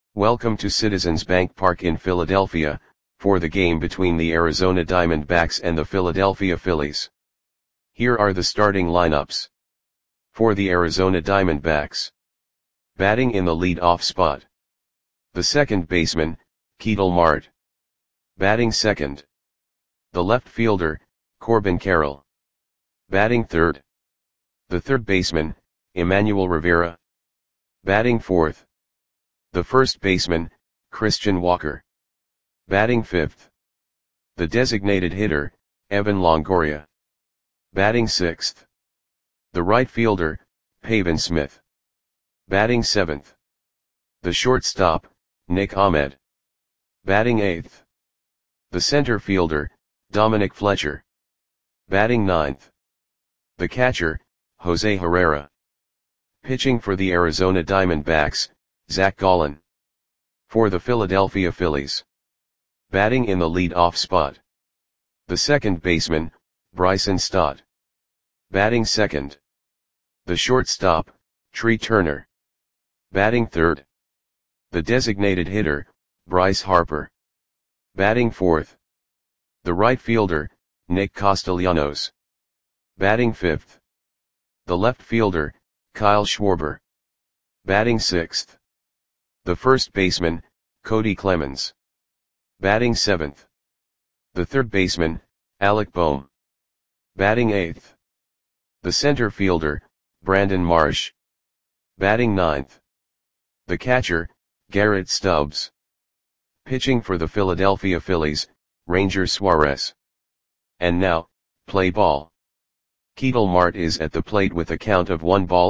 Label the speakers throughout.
Speaker 1: Welcome to Citizens Bank Park in Philadelphia, for the game between the Arizona Diamondbacks and the Philadelphia Phillies. Here are the starting lineups. For the Arizona Diamondbacks. Batting in the lead-off spot. The second baseman, Ketel Marte. Batting second. The left fielder, Corbin Carroll. Batting third. The third baseman, Emmanuel Rivera. Batting fourth. The first baseman, Christian Walker. Batting fifth. The designated hitter, Evan Longoria. Batting sixth. The right fielder, Pavin Smith. Batting seventh. The shortstop, Nick Ahmed. Batting eighth. The center fielder, Dominic Fletcher. Batting ninth. The catcher, Jose Herrera. Pitching for the Arizona Diamondbacks, Zach Gallen. For the Philadelphia Phillies. Batting in the lead-off spot. The second baseman, Bryson Stott. Batting second. The shortstop, Trea Turner. Batting third. The designated hitter, Bryce Harper. Batting fourth. The right fielder, Nick Castellanos. Batting fifth. The left fielder, Kyle Schwarber. Batting sixth. The first baseman, Cody Clemens. Batting seventh. The third baseman, Alec Bohm. Batting eighth. The center fielder, Brandon Marsh. Batting ninth. The catcher, Garrett Stubbs. Pitching for the Philadelphia Phillies, Ranger Suarez. And now, play ball. Ketel Marte is at the plate with a count of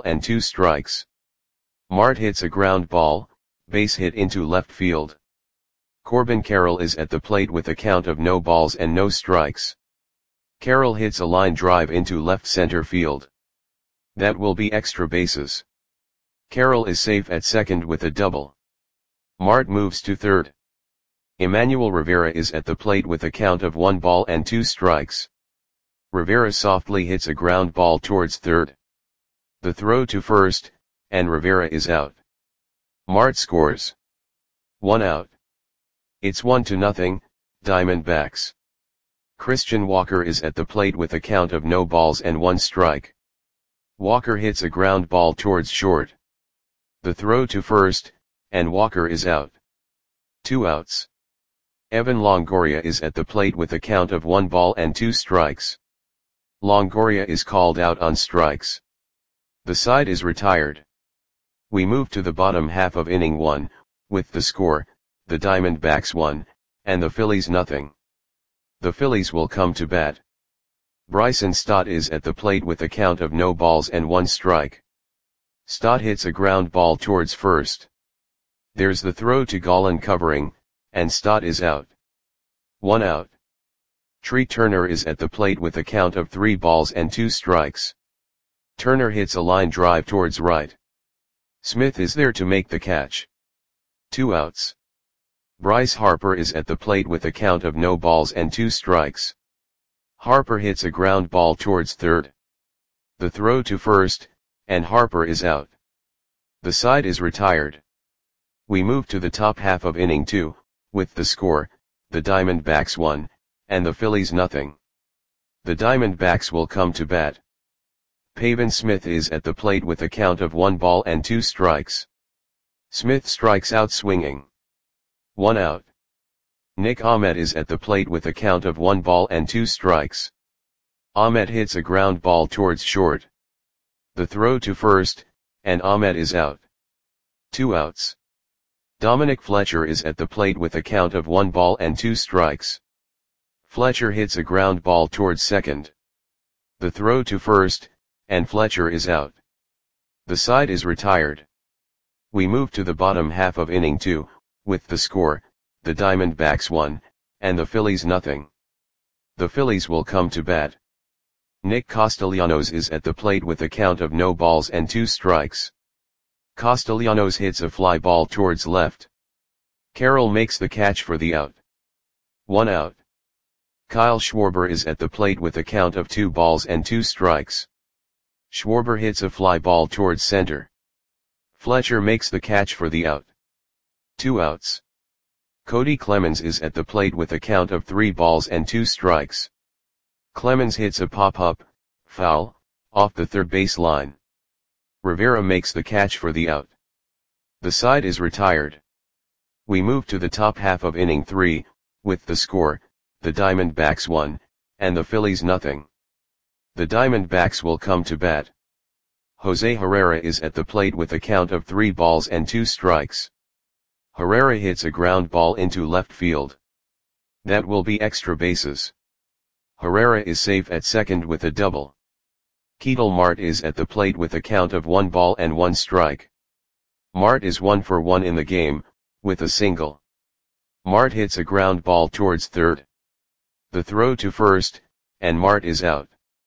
Speaker 1: 1-2 Marte hits a ground ball, base hit into left field. Corbin Carroll is at the plate with a count of 0-0. Carroll hits a line drive into left center field. That will be extra bases. Carroll is safe at second with a double. Marte moves to third. Emmanuel Rivera is at the plate with a count of 1-2. Rivera softly hits a ground ball towards third. The throw to first, and Rivera is out. Marte scores. 1 out. It's 1-0, Diamondbacks. Christian Walker is at the plate with a count of 0-1. Walker hits a ground ball towards short. The throw to first, and Walker is out. 2 outs. Evan Longoria is at the plate with a count of 1-2. Longoria is called out on strikes. The side is retired. We move to the bottom half of inning 1, with the score, the Diamondbacks 1, and the Phillies 0. The Phillies will come to bat. Bryson Stott is at the plate with a count of 0-1. Stott hits a ground ball towards first. There's the throw to Gallen covering, and Stott is out. 1 out. Trea Turner is at the plate with a count of 3-2. Turner hits a line drive towards right. Smith is there to make the catch. 2 outs. Bryce Harper is at the plate with a count of 0-2. Harper hits a ground ball towards third. The throw to first, and Harper is out. The side is retired. We move to the top half of inning 2, with the score, the Diamondbacks 1, and the Phillies 0. The Diamondbacks will come to bat. Pavin Smith is at the plate with a count of 1-2. Smith strikes out swinging. 1 out. Nick Ahmed is at the plate with a count of 1-2. Ahmed hits a ground ball towards short. The throw to first, and Ahmed is out. 2 outs. Dominic Fletcher is at the plate with a count of 1-2. Fletcher hits a ground ball towards second. The throw to first, and Fletcher is out. The side is retired. We move to the bottom half of inning 2, with the score, the Diamondbacks 1, and the Phillies 0. The Phillies will come to bat. Nick Castellanos is at the plate with a count of 0-2. Castellanos hits a fly ball towards left. Carroll makes the catch for the out. 1 out. Kyle Schwarber is at the plate with a count of 2-2. Schwarber hits a fly ball towards center. Fletcher makes the catch for the out. 2 outs. Cody Clemens is at the plate with a count of 3 balls and 2 strikes. Clemens hits a pop-up, foul, off the third base line. Rivera makes the catch for the out. The side is retired. We move to the top half of inning 3, with the score, the Diamondbacks 1, and the Phillies nothing. The Diamondbacks will come to bat. Jose Herrera is at the plate with a count of 3 balls and 2 strikes. Herrera hits a ground ball into left field. That will be extra bases. Herrera is safe at second with a double. Ketel Marte is at the plate with a count of 1 ball and 1 strike. Marte is 1 for 1 in the game, with a single. Marte hits a ground ball towards third. The throw to first, and Marte is out.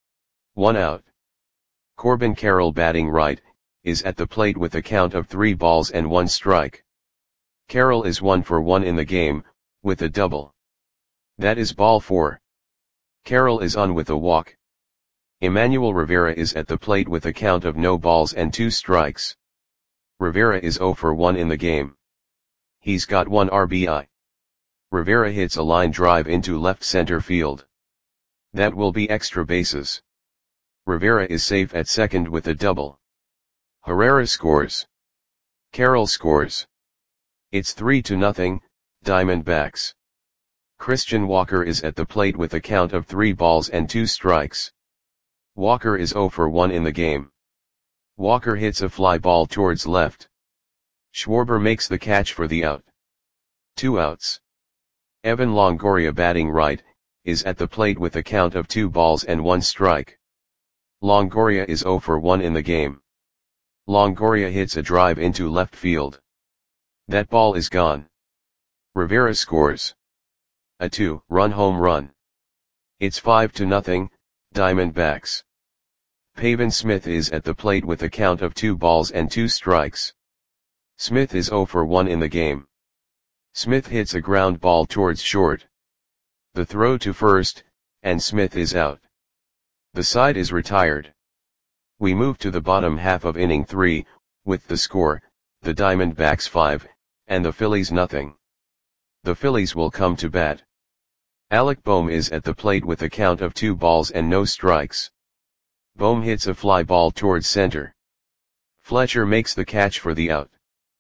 Speaker 1: 1 out. Corbin Carroll, batting right, is at the plate with a count of 3 balls and 1 strike. Carroll is 1 for 1 in the game, with a double. That is ball 4. Carroll is on with a walk. Emmanuel Rivera is at the plate with a count of no balls and 2 strikes. Rivera is 0 for 1 in the game. He's got 1 RBI. Rivera hits a line drive into left center field. That will be extra bases. Rivera is safe at second with a double. Herrera scores. Carroll scores. It's 3-0, Diamondbacks. Christian Walker is at the plate with a count of 3 balls and 2 strikes. Walker is 0 for 1 in the game. Walker hits a fly ball towards left. Schwarber makes the catch for the out. 2 outs. Evan Longoria, batting right, is at the plate with a count of 2 balls and 1 strike. Longoria is 0 for 1 in the game. Longoria hits a drive into left field. That ball is gone. Rivera scores. A 2-run home run. It's 5-0, Diamondbacks. Pavin Smith is at the plate with a count of 2 balls and 2 strikes. Smith is 0 for 1 in the game. Smith hits a ground ball towards short. The throw to first, and Smith is out. The side is retired. We move to the bottom half of inning 3, with the score, the Diamondbacks 5, and the Phillies nothing. The Phillies will come to bat. Alec Bohm is at the plate with a count of 2 balls and no strikes. Bohm hits a fly ball towards center. Fletcher makes the catch for the out.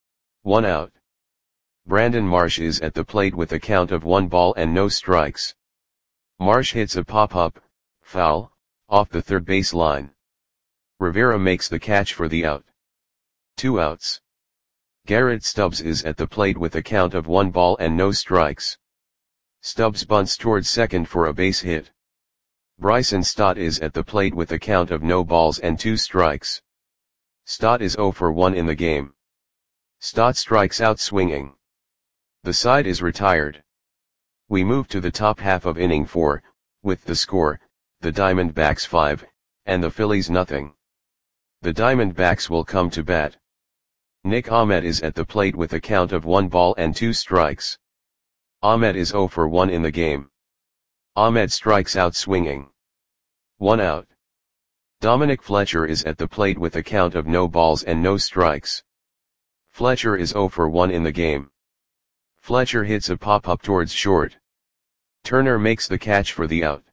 Speaker 1: 1 out. Brandon Marsh is at the plate with a count of 1 ball and no strikes. Marsh hits a pop-up, foul, off the third base line. Rivera makes the catch for the out. 2 outs. Garrett Stubbs is at the plate with a count of 1 ball and no strikes. Stubbs bunts towards second for a base hit. Bryson Stott is at the plate with a count of no balls and 2 strikes. Stott is 0 for 1 in the game. Stott strikes out swinging. The side is retired. We move to the top half of inning 4, with the score, the Diamondbacks 5, and the Phillies nothing. The Diamondbacks will come to bat. Nick Ahmed is at the plate with a count of 1 ball and 2 strikes. Ahmed is 0 for 1 in the game. Ahmed strikes out swinging. 1 out. Dominic Fletcher is at the plate with a count of no balls and no strikes. Fletcher is 0 for 1 in the game. Fletcher hits a pop-up towards short. Turner makes the catch for the out.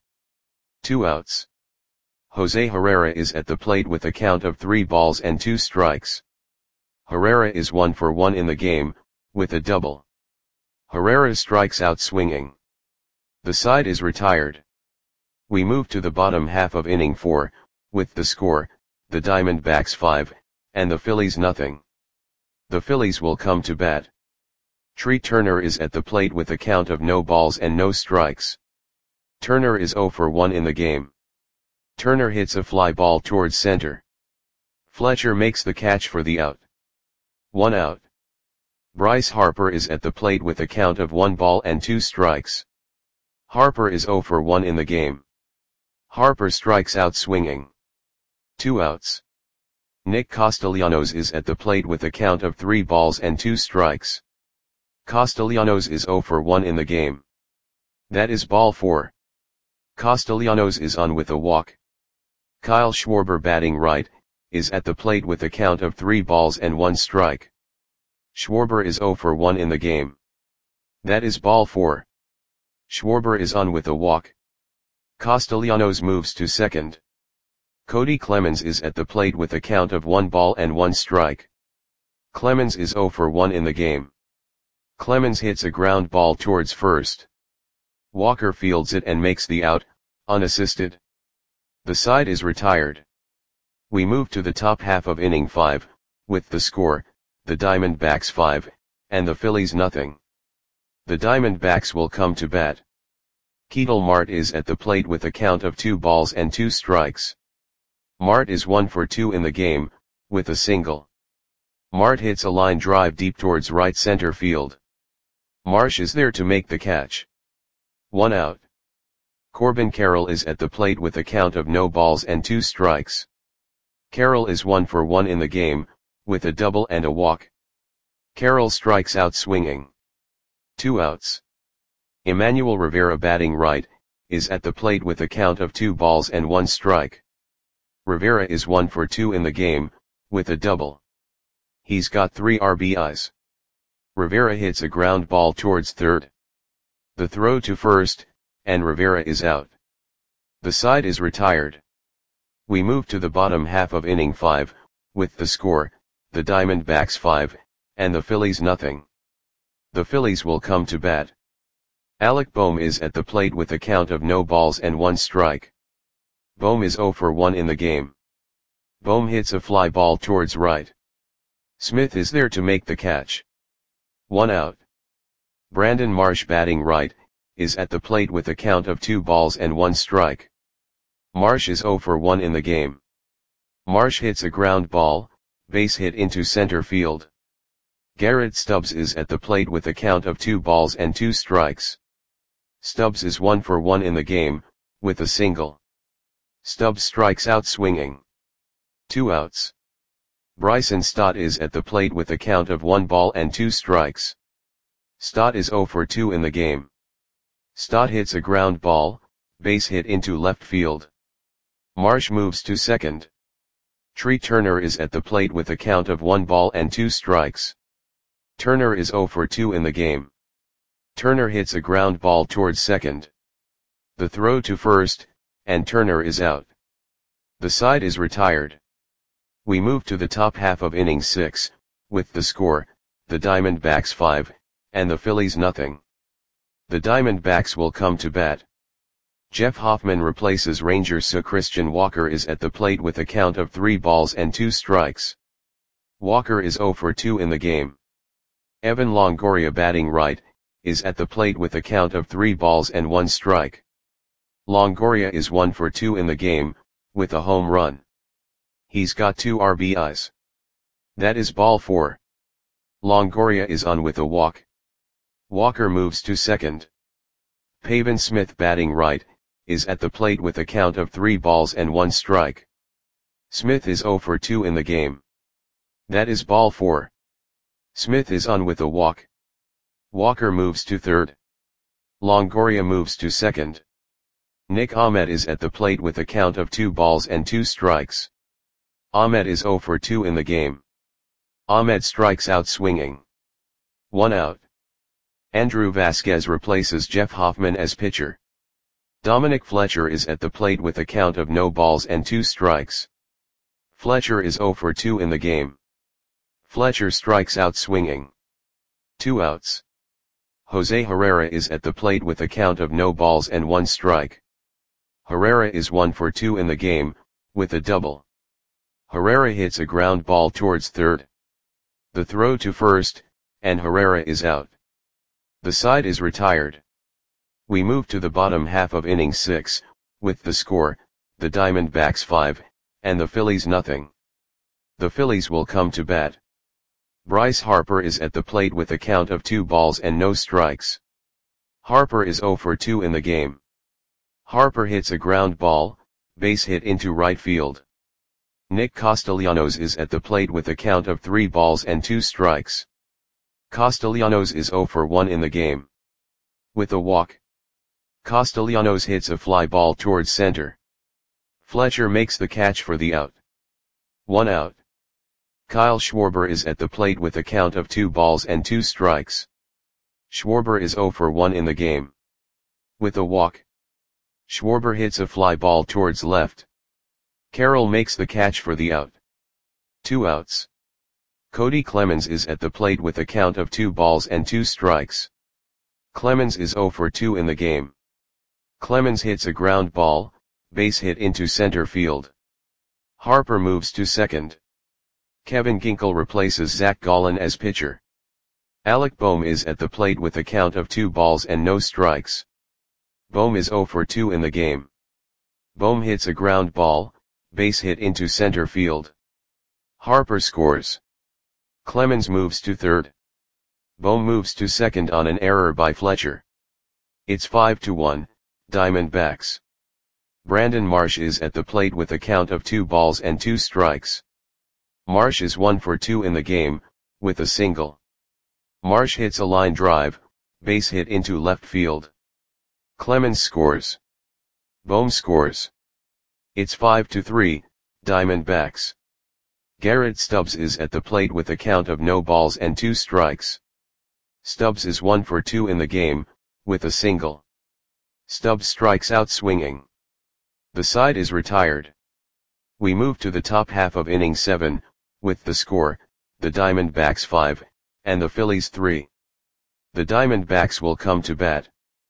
Speaker 1: 2 outs. Jose Herrera is at the plate with a count of 3 balls and 2 strikes. Herrera is 1 for 1 in the game, with a double. Herrera strikes out swinging. The side is retired. We move to the bottom half of inning 4, with the score, the Diamondbacks 5, and the Phillies nothing. The Phillies will come to bat. Tree Turner is at the plate with a count of no balls and no strikes. Turner is 0 for 1 in the game. Turner hits a fly ball towards center. Fletcher makes the catch for the out. 1 out. Bryce Harper is at the plate with a count of 1 ball and 2 strikes. Harper is 0 for 1 in the game. Harper strikes out swinging. 2 outs. Nick Castellanos is at the plate with a count of 3 balls and 2 strikes. Castellanos is 0 for 1 in the game. That is ball 4. Castellanos is on with a walk. Kyle Schwarber, batting right, is at the plate with a count of 3 balls and 1 strike. Schwarber is 0 for 1 in the game. That is ball 4. Schwarber is on with a walk. Castellanos moves to second. Cody Clemens is at the plate with a count of 1 ball and 1 strike. Clemens is 0 for 1 in the game. Clemens hits a ground ball towards first. Walker fields it and makes the out, unassisted. The side is retired. We move to the top half of inning 5, with the score, the Diamondbacks 5, and the Phillies nothing. The Diamondbacks will come to bat. Ketel Marte is at the plate with a count of 2 balls and 2 strikes. Marte is 1 for 2 in the game, with a single. Marte hits a line drive deep towards right center field. Marsh is there to make the catch. 1 out. Corbin Carroll is at the plate with a count of no balls and 2 strikes. Carroll is 1 for 1 in the game, with a double and a walk. Carroll strikes out swinging. 2 outs. Emmanuel Rivera batting right, is at the plate with a count of 2 balls and 1 strike. Rivera is 1 for 2 in the game, with a double. He's got 3 RBIs. Rivera hits a ground ball towards third. The throw to first, and Rivera is out. The side is retired. We move to the bottom half of inning 5, with the score, the Diamondbacks 5, and the Phillies nothing. The Phillies will come to bat. Alec Bohm is at the plate with a count of no balls and 1 strike. Bohm is 0 for 1 in the game. Bohm hits a fly ball towards right. Smith is there to make the catch. 1 out. Brandon Marsh batting right, is at the plate with a count of 2 balls and 1 strike. Marsh is 0 for 1 in the game. Marsh hits a ground ball, base hit into center field. Garrett Stubbs is at the plate with a count of 2 balls and 2 strikes. Stubbs is 1 for 1 in the game, with a single. Stubbs strikes out swinging. 2 outs. Bryson Stott is at the plate with a count of 1 ball and 2 strikes. Stott is 0 for 2 in the game. Stott hits a ground ball, base hit into left field. Marsh moves to second. Tree Turner is at the plate with a count of 1 ball and 2 strikes. Turner is 0 for 2 in the game. Turner hits a ground ball towards second. The throw to first, and Turner is out. The side is retired. We move to the top half of inning 6, with the score, the Diamondbacks 5, and the Phillies nothing. The Diamondbacks will come to bat. Jeff Hoffman replaces Rangers, so Christian Walker is at the plate with a count of 3 balls and 2 strikes. Walker is 0 for 2 in the game. Evan Longoria batting right, is at the plate with a count of 3 balls and 1 strike. Longoria is 1 for 2 in the game, with a home run. He's got 2 RBIs. That is ball 4. Longoria is on with a walk. Walker moves to second. Pavin Smith batting right, is at the plate with a count of 3 balls and 1 strike. Smith is 0 for 2 in the game. That is ball 4. Smith is on with a walk. Walker moves to third. Longoria moves to second. Nick Ahmed is at the plate with a count of 2 balls and 2 strikes. Ahmed is 0 for 2 in the game. Ahmed strikes out swinging. 1 out. Andrew Vasquez replaces Jeff Hoffman as pitcher. Dominic Fletcher is at the plate with a count of no balls and 2 strikes. Fletcher is 0 for 2 in the game. Fletcher strikes out swinging. 2 outs. Jose Herrera is at the plate with a count of no balls and 1 strike. Herrera is 1 for 2 in the game, with a double. Herrera hits a ground ball towards third. The throw to first, and Herrera is out. The side is retired. We move to the bottom half of inning 6, with the score, the Diamondbacks 5, and the Phillies nothing. The Phillies will come to bat. Bryce Harper is at the plate with a count of 2 balls and no strikes. Harper is 0 for 2 in the game. Harper hits a ground ball, base hit into right field. Nick Castellanos is at the plate with a count of 3 balls and 2 strikes. Castellanos is 0 for 1 in the game. With a walk. Castellanos hits a fly ball towards center. Fletcher makes the catch for the out. 1 out. Kyle Schwarber is at the plate with a count of 2 balls and 2 strikes. Schwarber is 0 for 1 in the game. With a walk, Schwarber hits a fly ball towards left. Carroll makes the catch for the out. 2 outs. Cody Clemens is at the plate with a count of 2 balls and 2 strikes. Clemens is 0 for 2 in the game. Clemens hits a ground ball, base hit into center field. Harper moves to second. Kevin Ginkel replaces Zach Gallen as pitcher. Alec Bohm is at the plate with a count of 2 balls and no strikes. Bohm is 0 for 2 in the game. Bohm hits a ground ball, base hit into center field. Harper scores. Clemens moves to third. Bohm moves to second on an error by Fletcher. It's 5-1, Diamondbacks. Brandon Marsh is at the plate with a count of 2 balls and 2 strikes. Marsh is 1 for 2 in the game, with a single. Marsh hits a line drive, base hit into left field. Clemens scores. Bohm scores. It's 5-3, Diamondbacks. Garrett Stubbs is at the plate with a count of no balls and 2 strikes. Stubbs is 1 for 2 in the game, with a single. Stubbs strikes out swinging. The side is retired. We move to the top half of inning 7, with the score, the Diamondbacks 5, and the Phillies 3. The Diamondbacks will come to bat.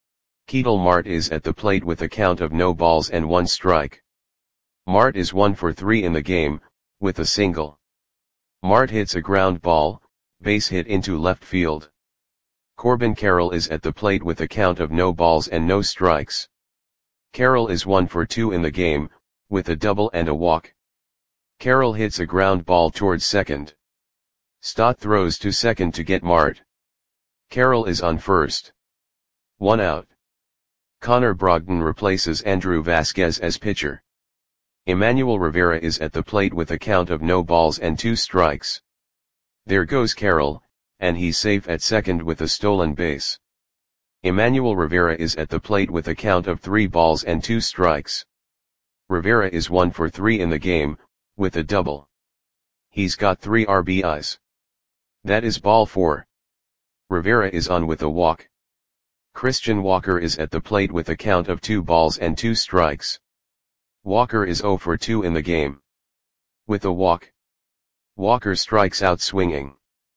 Speaker 1: Ketel Marte is at the plate with a count of no balls and 1 strike. Marte is 1 for 3 in the game, with a single. Marte hits a ground ball, base hit into left field. Corbin Carroll is at the plate with a count of no balls and no strikes. Carroll is 1 for 2 in the game, with a double and a walk. Carroll hits a ground ball towards second. Stott throws to second to get Marte. Carroll is on first. 1 out. Connor Brogdon replaces Andrew Vasquez as pitcher. Emmanuel Rivera is at the plate with a count of no balls and 2 strikes. There goes Carroll, and he's safe at second with a stolen base. Emmanuel Rivera is at the plate with a count of 3 balls and 2 strikes. Rivera is 1 for 3 in the game, with a double. He's got 3 RBIs. That is ball 4. Rivera is on with a walk. Christian Walker is at the plate with a count of 2 balls and 2 strikes. Walker is 0 for 2 in the game. With a walk, Walker strikes out swinging.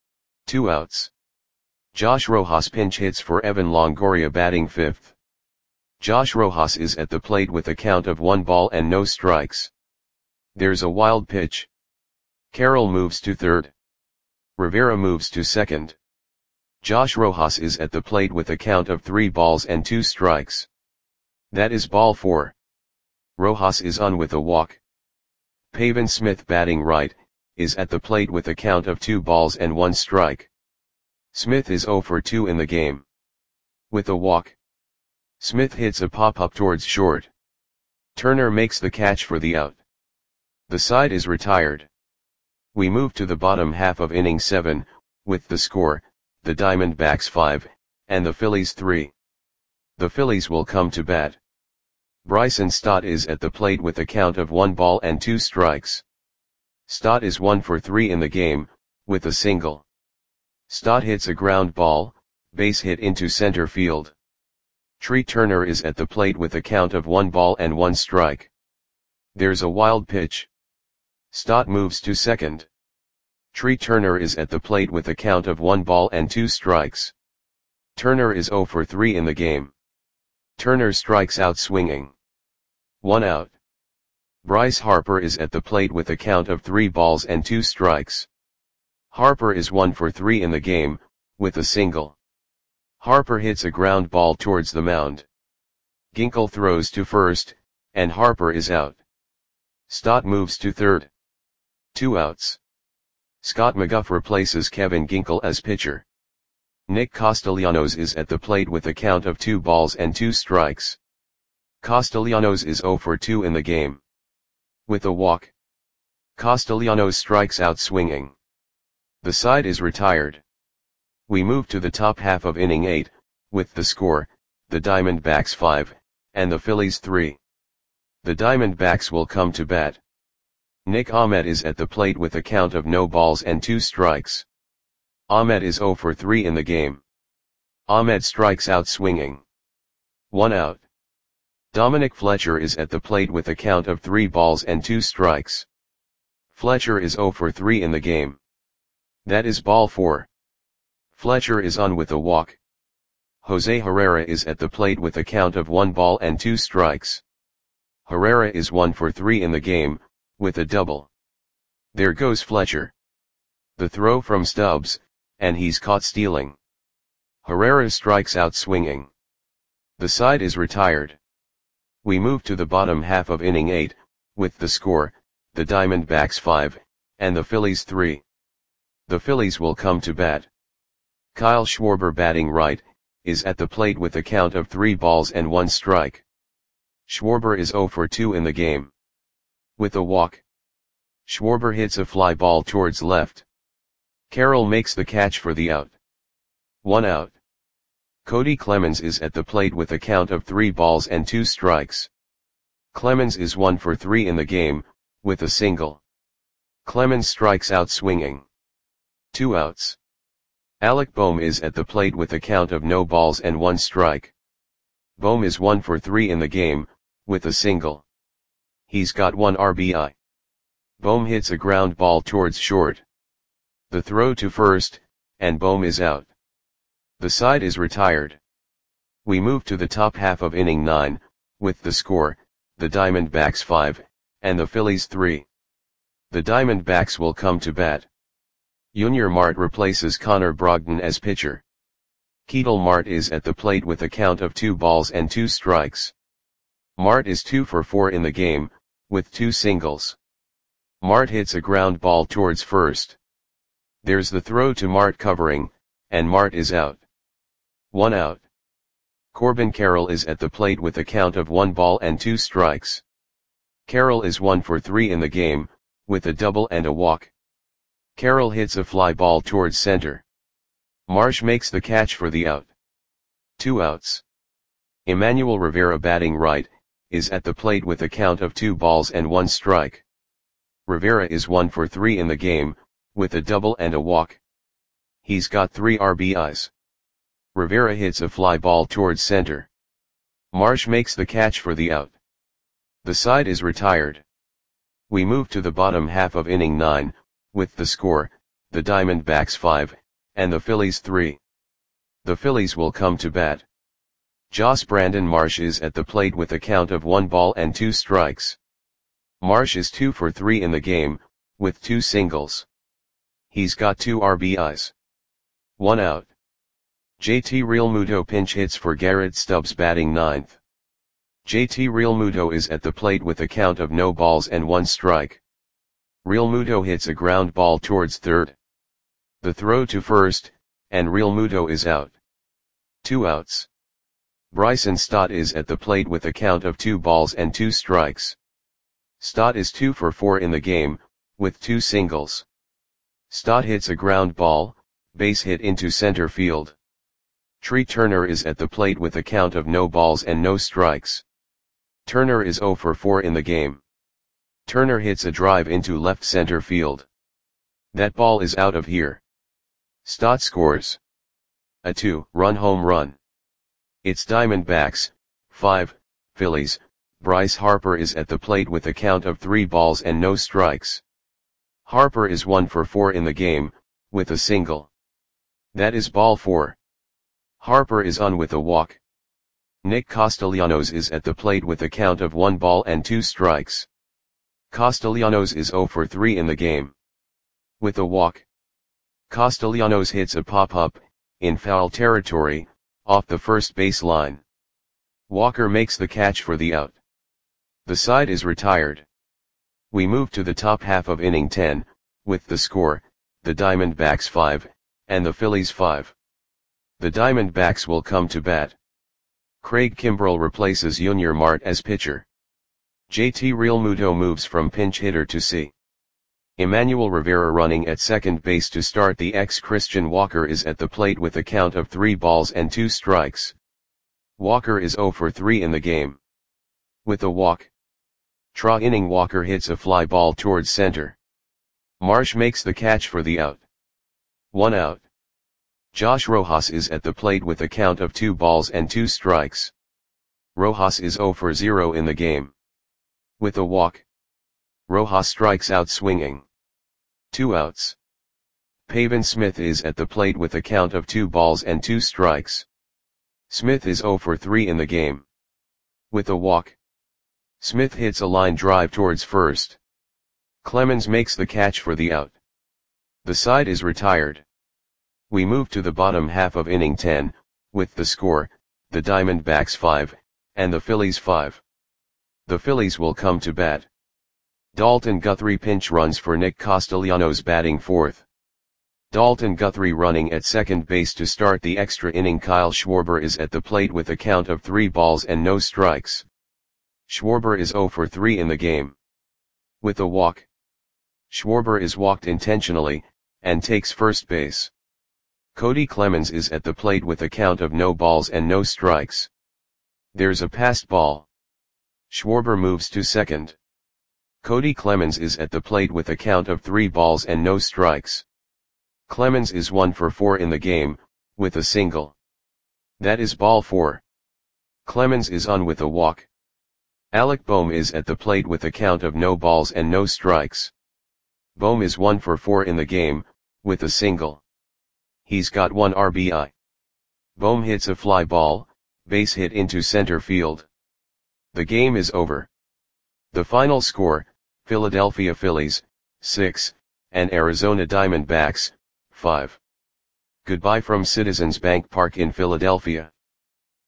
Speaker 1: 2 outs. Josh Rojas pinch hits for Evan Longoria batting 5th. Josh Rojas is at the plate with a count of 1 ball and no strikes. There's a wild pitch. Carroll moves to third. Rivera moves to second. Josh Rojas is at the plate with a count of 3 balls and 2 strikes. That is ball 4. Rojas is on with a walk. Pavin Smith batting right, is at the plate with a count of 2 balls and 1 strike. Smith is 0 for 2 in the game. With a walk, Smith hits a pop-up towards short. Turner makes the catch for the out. The side is retired. We move to the bottom half of inning 7, with the score, the Diamondbacks 5, and the Phillies 3. The Phillies will come to bat. Bryson Stott is at the plate with a count of 1 ball and 2 strikes. Stott is 1 for 3 in the game, with a single. Stott hits a ground ball, base hit into center field. Tree Turner is at the plate with a count of 1 ball and 1 strike. There's a wild pitch. Stott moves to second. Tree Turner is at the plate with a count of 1 ball and 2 strikes. Turner is 0 for 3 in the game. Turner strikes out swinging. 1 out. Bryce Harper is at the plate with a count of 3 balls and 2 strikes. Harper is 1 for 3 in the game, with a single. Harper hits a ground ball towards the mound. Ginkel throws to first, and Harper is out. Stott moves to third. 2 outs. Scott McGough replaces Kevin Ginkel as pitcher. Nick Castellanos is at the plate with a count of 2 balls and 2 strikes. Castellanos is 0 for 2 in the game. With a walk, Castellanos strikes out swinging. The side is retired. We move to the top half of inning 8, with the score, the Diamondbacks 5, and the Phillies 3. The Diamondbacks will come to bat. Nick Ahmed is at the plate with a count of no balls and 2 strikes. Ahmed is 0 for 3 in the game. Ahmed strikes out swinging. 1 out. Dominic Fletcher is at the plate with a count of 3 balls and 2 strikes. Fletcher is 0 for 3 in the game. That is ball 4. Fletcher is on with a walk. Jose Herrera is at the plate with a count of 1 ball and 2 strikes. Herrera is 1 for 3 in the game, with a double. There goes Fletcher. The throw from Stubbs, and he's caught stealing. Herrera strikes out swinging. The side is retired. We move to the bottom half of inning 8, with the score, the Diamondbacks 5, and the Phillies 3. The Phillies will come to bat. Kyle Schwarber, batting right, is at the plate with a count of 3 balls and 1 strike. Schwarber is 0 for 2 in the game. With a walk. Schwarber hits a fly ball towards left. Carroll makes the catch for the out. 1 out. Cody Clemens is at the plate with a count of 3 balls and 2 strikes. Clemens is 1 for 3 in the game, with a single. Clemens strikes out swinging. 2 outs. Alec Bohm is at the plate with a count of no balls and 1 strike. Bohm is 1 for 3 in the game, with a single. He's got 1 RBI. Bohm hits a ground ball towards short. The throw to first, and Bohm is out. The side is retired. We move to the top half of inning 9, with the score, the Diamondbacks 5, and the Phillies 3. The Diamondbacks will come to bat. Junior Marte replaces Connor Brogdon as pitcher. Ketel Marte is at the plate with a count of 2 balls and 2 strikes. Marte is 2 for 4 in the game, with 2 singles. Marte hits a ground ball towards first. There's the throw to Marte covering, and Marte is out. 1 out. Corbin Carroll is at the plate with a count of 1 ball and 2 strikes. Carroll is 1 for 3 in the game, with a double and a walk. Carroll hits a fly ball towards center. Marsh makes the catch for the out. 2 outs. Emmanuel Rivera, batting right, is at the plate with a count of 2 balls and 1 strike. Rivera is 1 for 3 in the game, with a double and a walk. He's got 3 RBIs. Rivera hits a fly ball towards center. Marsh makes the catch for the out. The side is retired. We move to the bottom half of inning 9, with the score, the Diamondbacks 5, and the Phillies 3. The Phillies will come to bat. Josh Brandon Marsh is at the plate with a count of 1 ball and 2 strikes. Marsh is 2 for 3 in the game, with 2 singles. He's got 2 RBIs. 1 out. JT Realmuto pinch hits for Garrett Stubbs, batting 9th. JT Realmuto is at the plate with a count of no balls and 1 strike. Realmuto hits a ground ball towards third. The throw to first, and Realmuto is out. 2 outs. Bryson Stott is at the plate with a count of 2 balls and 2 strikes. Stott is 2 for 4 in the game, with 2 singles. Stott hits a ground ball, base hit into center field. Trey Turner is at the plate with a count of no balls and no strikes. Turner is 0 for 4 in the game. Turner hits a drive into left center field. That ball is out of here. Stott scores a 2-run home run. It's Diamondbacks 5, Phillies. Bryce Harper is at the plate with a count of 3 balls and no strikes. Harper is 1 for 4 in the game, with a single. That is ball 4. Harper is on with a walk. Nick Castellanos is at the plate with a count of 1 ball and 2 strikes. Castellanos is 0 for 3 in the game. With a walk. Castellanos hits a pop-up, in foul territory, off the first base line. Walker makes the catch for the out. The side is retired. We move to the top half of inning 10, with the score, the Diamondbacks 5, and the Phillies 5. The Diamondbacks will come to bat. Craig Kimbrell replaces Junior Marte as pitcher. JT Realmuto moves from pinch hitter to C. Emmanuel Rivera, running at second base to start the Christian Walker, is at the plate with a count of 3 balls and 2 strikes. Walker is 0 for 3 in the game. With a walk. Inning Walker hits a fly ball towards center. Marsh makes the catch for the out. 1 out. Josh Rojas is at the plate with a count of 2 balls and 2 strikes. Rojas is 0 for 0 in the game. With a walk, Rojas strikes out swinging. 2 outs. Pavin Smith is at the plate with a count of 2 balls and 2 strikes. Smith is 0 for 3 in the game. With a walk, Smith hits a line drive towards first. Clemens makes the catch for the out. The side is retired. We move to the bottom half of inning 10, with the score, the Diamondbacks 5, and the Phillies 5. The Phillies will come to bat. Dalton Guthrie pinch runs for Nick Castellanos batting fourth. Dalton Guthrie running at second base to start the extra inning. Kyle Schwarber is at the plate with a count of 3 balls and no strikes. Schwarber is 0 for 3 in the game. With a walk, Schwarber is walked intentionally, and takes first base. Cody Clemens is at the plate with a count of no balls and no strikes. There's a passed ball. Schwarber moves to second. Cody Clemens is at the plate with a count of 3 balls and no strikes. Clemens is 1 for 4 in the game, with a single. That is ball 4. Clemens is on with a walk. Alec Bohm is at the plate with a count of no balls and no strikes. Bohm is 1 for 4 in the game, with a single. He's got 1 RBI. Bohm hits a fly ball, base hit into center field. The game is over. The final score, Philadelphia Phillies, 6, and Arizona Diamondbacks, 5. Goodbye from Citizens Bank Park in Philadelphia.